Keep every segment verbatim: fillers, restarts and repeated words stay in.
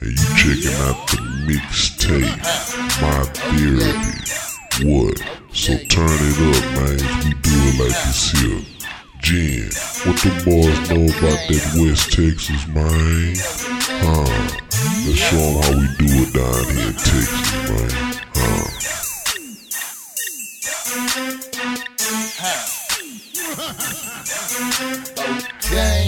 and you checking out the mixtape, My Therapy. What? So turn it up, man, as we do it like this here. Jen, what the boys know about that West Texas, man? Huh? Let's show them how we do it down here in Texas, man. Huh? Okay.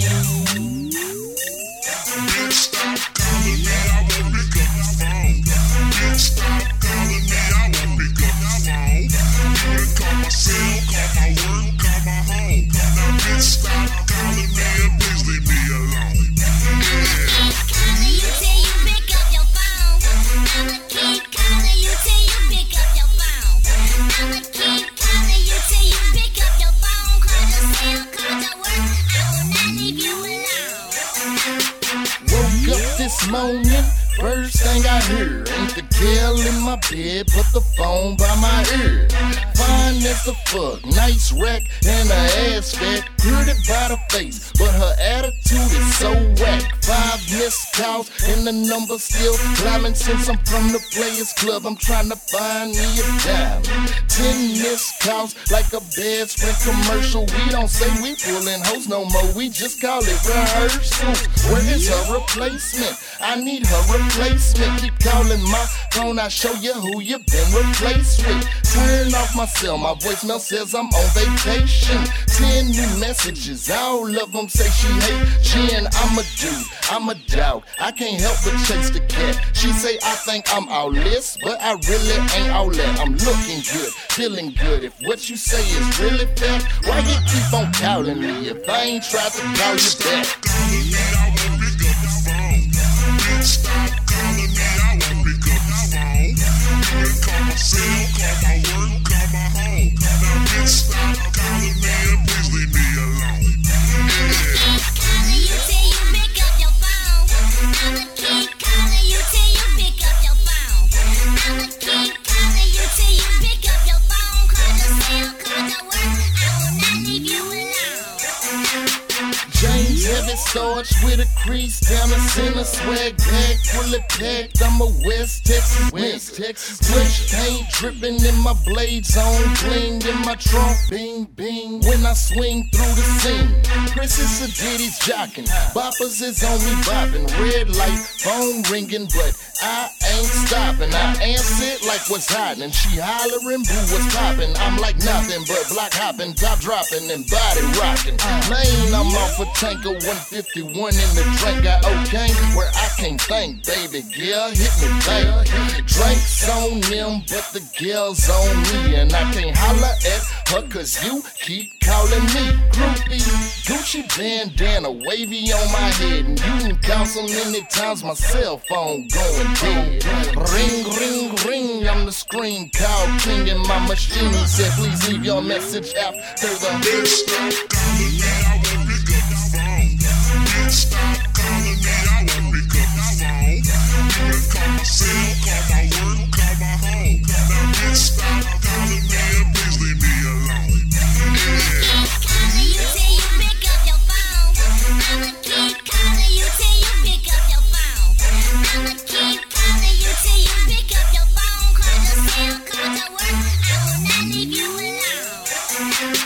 Bitch, stop calling me, I won't pick up the phone. Bitch, stop calling me, I won't pick up the phone. You can call my cell, call my work, call my home. Now bitch, stop calling me and please leave me alone. Yeah. Calling you till you pick up your phone. I'ma keep calling you till you pick up your phone. I'ma keep calling you till you pick up your phone. Call your cell, call your work. I will not leave you alone. Woke up this morning, first thing I heard ain't the girl in my bed, but the phone by my ear. Fine as the fuck, nice rack and her ass fat, pretty by the face, but her attitude is so whack. Five missed calls and the number still climbing since I'm from the Players Club. I'm trying to find me a dime. Ten missed calls like a bad Sprint commercial. We don't say we pullin' hoes no more, we just call it rehearsals. Where is her replacement? I need her replacement. Keep calling my phone, I show you who you been replaced with. Turn off my cell, my voicemail says I'm on vacation. Ten new messages, all of them say she hate Jen. I'm a dude, I'm a dog, I can't help but chase the cat. She say I think I'm all this, but I really ain't all that. I'm looking good, feeling good. If what you say is really fact, why you keep on calling me if I ain't tried to call you back? Calling me, I won't pick up the phone. Bitch, stop calling me, I won't pick up the phone. You can call my cell, call my work, call my home. Now bitch, stop calling me and please leave me alone. Yeah. Calling you till you pick up your phone. I'ma keep calling you till you pick up your phone. I'ma keep calling you till you pick up your phone. Call your cell, call your work. I will not leave you alone. James heavy storage with a crease down the center, swag bag fully packed. I'm a West Texas, West Texas. Fresh paint dripping in my blades on, bling in my trunk, bing bing. When I swing through the scene, Princess of Diddy's jocking, boppers is on me bopping. Red light, phone ringing, but I ain't stopping. I answer it like what's happening. She hollering, boo, what's popping? I'm like nothing but block hopping, top dropping, and body rocking. Lane, I'm off a tanker, one fifty-one in the drink. Got okay, where I can't think, baby girl, hit me back. Drinks on them, but the girl's on me, and I can't holler at her cause you keep calling me groupie. Gucci bandana wavy on my head, and you can count so many times my cell phone going dead. Ring, ring, ring, I'm the screen call king, and my machine said please leave your message after the Bitch, stop calling me, I won't pick up the phone. Bitch, stop calling me, I won't pick up the phone. You can call my cell, call my work, call my home. Now bitch, stop calling me and please leave me alone. Yeah. Calling you till you pick up your phone. I'ma keep calling you till you pick up your phone. I'ma keep calling you till you pick up your phone. Call your cell, call your work. I will not leave you alone.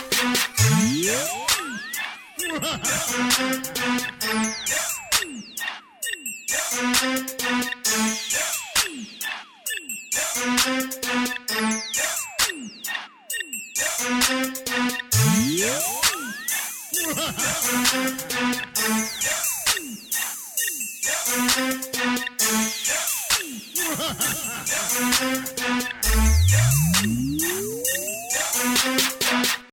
Yeah.